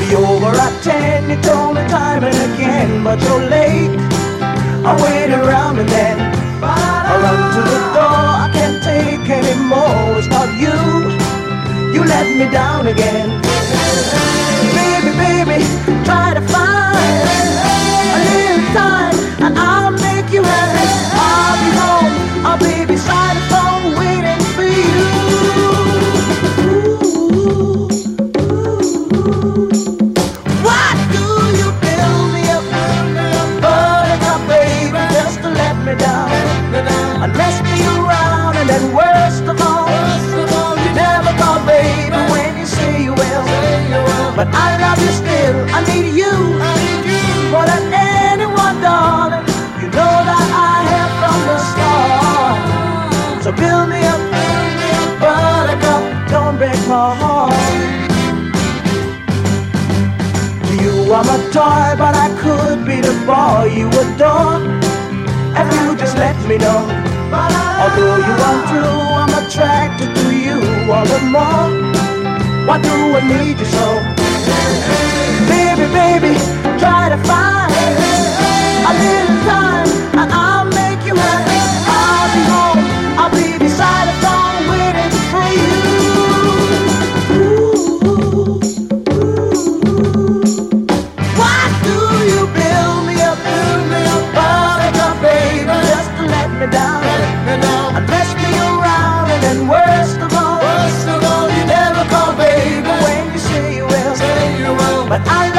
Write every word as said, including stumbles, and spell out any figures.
be over at ten, you told me time and again, but you're late. I wait around and then I run to the door. I can't take anymore. It's not you, you let me down again. Baby, baby, try to find a little time and I'll make you happy. I'll be home, I'll be beside the phone waiting for you. Ooh, why do you build me up, buttercup, baby, just to let me down and mess me around? And then worst of all, you never call, baby, when you say you will. But I love you still, I need you more than anyone, darling. You know that I have from the start. So build me up, buttercup, don't break my heart. You are my toy, but I could be the boy you adore if you just let me know. Although you are true, I'm attracted to you all the more. Why do I need you so? Baby, baby, try to find a little time and I'll make you happy. I'll be home, I'll be beside the phone waiting for you. Ooh, why do you build me up, build me up, buttercup, baby, just to let me down and mess me around? And then worst of all, worst of all, you never call, baby, when you say you will. But I